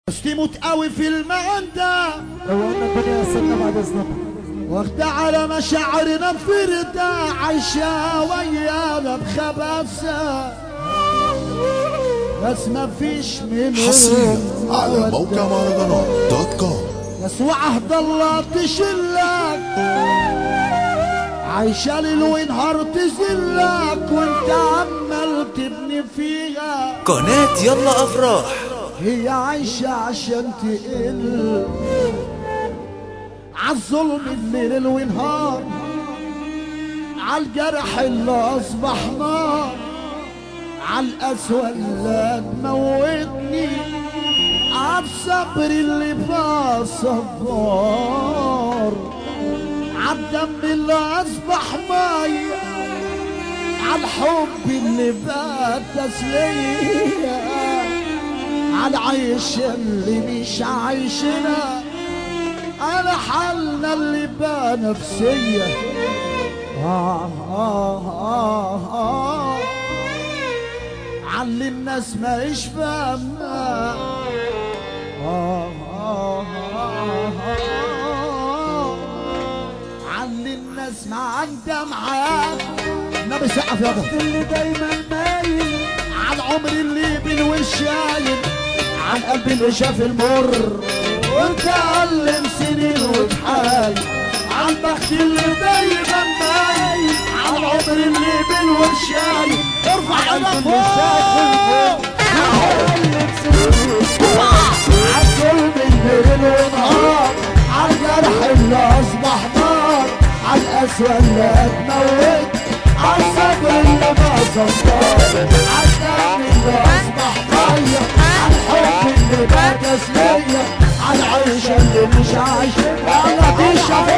بس تموت قوي في المعدة لو قلنا الدنيا سنة بعد اذنك واخدة على مشاعرنا فردة عايشة ويانا بخباثة بس ما فيش منهم حصريا على موقع مهرجانات دوت كوم. ناس وعهد الله تشلك عايشة ليل ونهار تذلك وانت عمال تبني فيها قناة يلا افراح. هي عايشة عشان تقل عالظلم الليل ونهار عالجرح اللي اصبح نار عالقسوة اللي تموتني عالصبر اللي بقى صبار عالدم اللي اصبح مية عالحب اللي بقى تسلية عالعيش اللي مش عايشنا على حالنا اللي بقى نفسية علي الناس ما ايش فاهمة علي الناس ما عندها معاك النبي سقف يا بابا اللي دايما مايل عالعمر اللي بالوشايل عالقلب اللي شاف المر وتعلم سنين وتحايل عالبخت اللي دايما مايل عالعمر اللي بالوشايل ارفع ايدك فوق عالظلم الليل ونهار عالجرح اللي اصبح نار عالقسوة اللي تموت عالصبر اللي ما صبر عالدم اللي اصبح ميه عالحب اللي بقى تسليه عالعيشه اللي مش عايشه يلا تشرب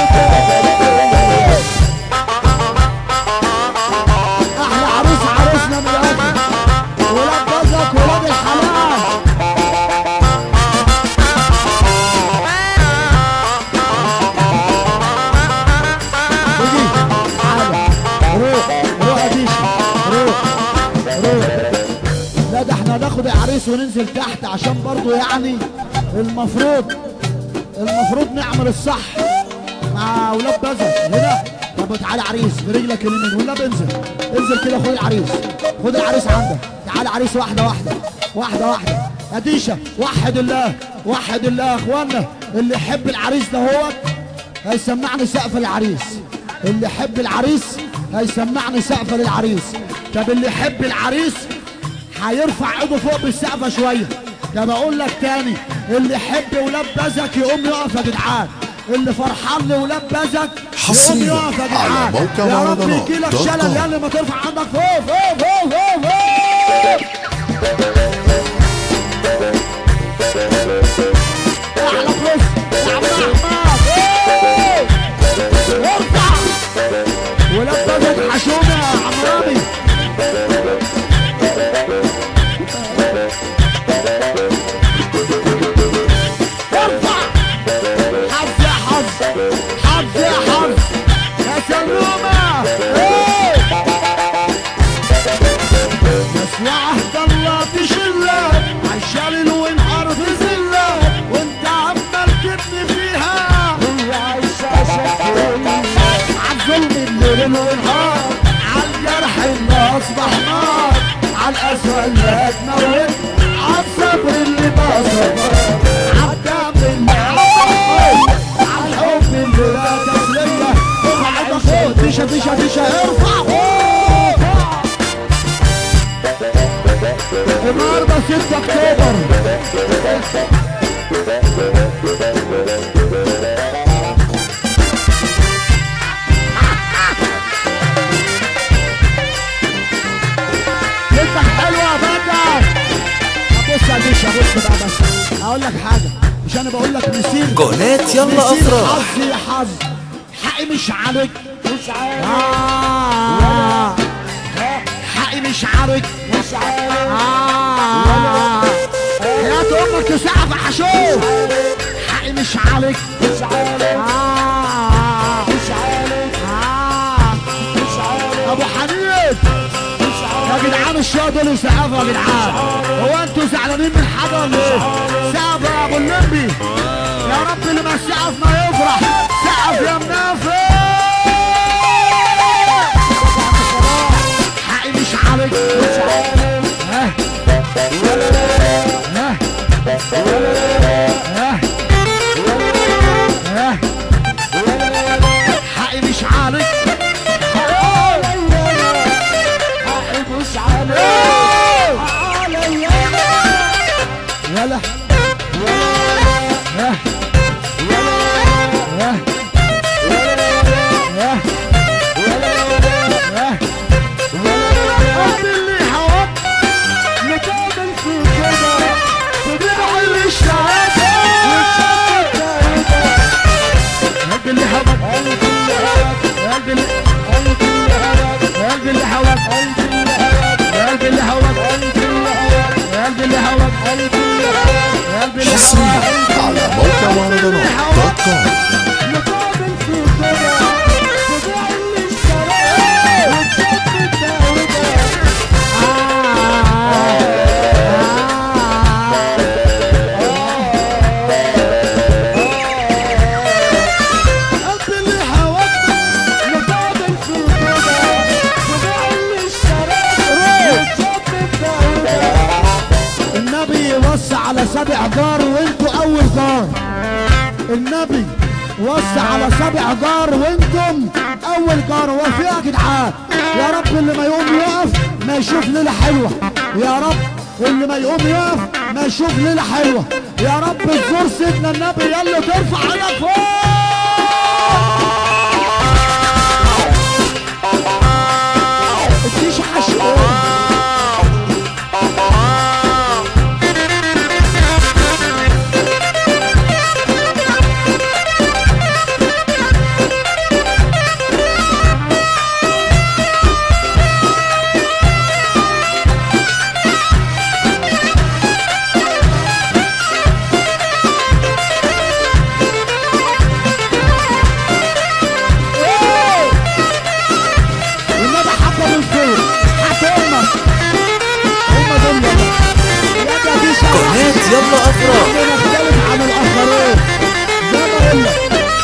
احلى عروس عروسنا من الأجل ولاد جوزك ولاد الحلال لا ده احنا هناخد العريس وننزل تحت عشان برضو يعني المفروض نعمل الصح مع ولاد بزك هنا. طب تعالى عريس برجلك اليمين ولا انزل كده. خد العريس عندك. تعالى عريس واحده اديشه. وحد الله يا اخوانا. اللي يحب العريس ده هو هيسمعني سقف العريس. اللي يحب العريس هيسمعني سقف للعريس. طب اللي يحب العريس هيرفع ايده فوق بالسقفه شويه. طب اقول لك تاني اللي يحب ولاد بزك يقوم يقف يا جدعان. اللي فرحان لولاد بزك يقوم يقف يا جدعان. يا رب يجيلك شلل يا اللي ما ترفع عندك فوق. احلى فلوس يا عم احمد. ارفع ولاد بزك حشومه يا عم رامي. حظ يا سلومة. ناس وعهد الله تشلك عايشة ليل ونهار تذلك وانت عمال تبني فيها. هي عايشة عالظلم الليل ونهار عالجرح اللي اصبح نار عالقسوة اللي تموت عالصبر اللي ما صبر عالدم اللي عالحب اللي لا تسليه. ارفع فوق ديشة ارفع فوق. النهارده 6 اكتوبر لسه حلوه يا بدر. بص يا ديشة بص بقى بس هقول لك حاجه مش انا بقول لك مسير قناة يلا افراح. حظ يا حظ حقي مش عليك حقي مش عليك يا امك تسقف حشوش. حقي مش عليك ابو حنين يا جدعان الشوق دول يسقفوا يا جدعان. هو انتوا زعلانين من حاجه ولا ايه؟ سقف يا ابو اللمبي. يا رب اللي ما سقف ما يفرح. سقف يا منافق. حقي مش عليك مش عليك. ها ها ها حقي مش عليك. يلا اللي حوط نتقابل في كده تبيع الشهادة قلبي اللي حوط قلبي اللي قلبي اللي حوط قلبي اللي حوط قلبي اللي حوط قلبي اللي حصريا على موقع مهرجانات.com. نتقابل في كده تبيع الشهادة وتشد الداودة. قلبي اللي حوط نتقابل في كده تبيع الشهادة وتشد الداودة. النبي وصى على 7 جار وانتوا اول جار. النبي وصى على 7 جار وانتم اول جار. هو في ايه يا جدعان؟ يا رب اللي ما يقوم يقف ما يشوف ليله حلوه. يا رب اللي ما يقوم يقف ما يشوف ليله حلوه. يا رب تزور سيدنا النبي. يلا ترفع ايدك فوق. الديش حشوه. والنبي حبه من فوق. حتى امك هم دول. يا دي شرف قناة يلا افراح. مختلف عن الاخرين زي ما بقول لك.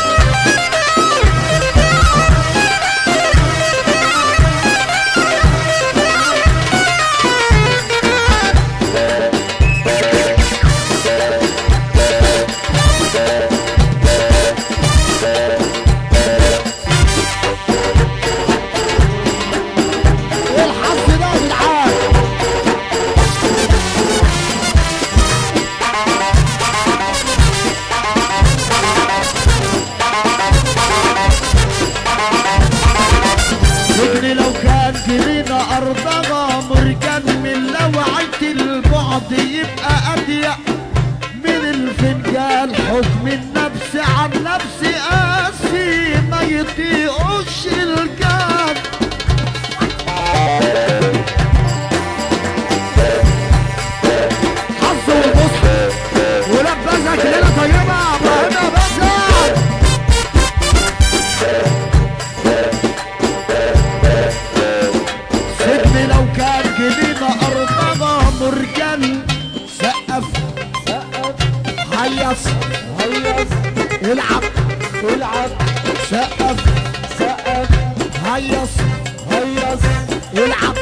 ايه الحظ ده يا جدعان؟ سجن لو كان جنينا ارضنا مرجان من لوعية البعد يبقى اضيق من الفنجان. حكم النفس عن نفسي قاسي ما يطيقوش الجان. حظ والمصحف ولبسك ليله طيبه يا ابراهيم يا بزر. سيبني لو كان جنينا ارضنا مرجان. سقف هيص العب سقف هيص العب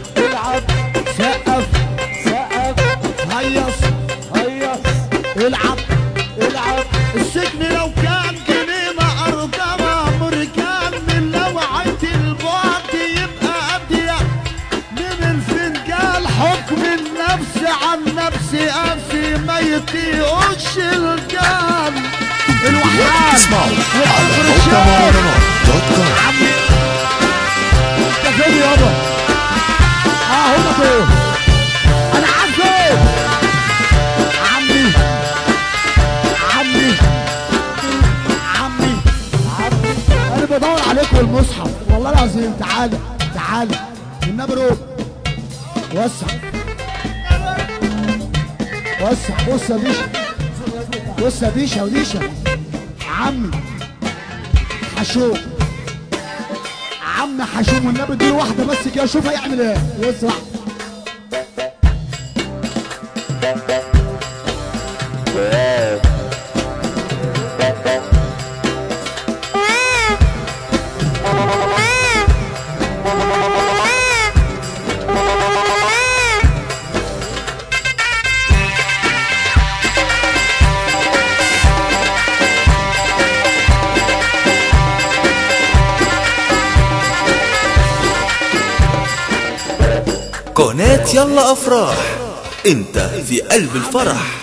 سقف هيص العب. السجن لو كان جنينة أرضنا مرجان من لوعية البعد يبقى أضيق من الفنجان. حكم النفس عن نفسي قاسي ما يطيقوش الجان. الوحيد اسمعوا على موقع مهرجانات.com. عمي انت فين يابا؟ هنا فين؟ انا عارفه عمي انا بدور عليكم المصحف والله العظيم. تعالى تعالى النبي روح. وسع بص يا ديشا. بص يا ديشا وديشا. عمي حشوم عم حشوم والنبي اديله واحده بس كده شوف هيعمل ايه. بص واحده قناة يلا أفراح، انت في قلب الفرح.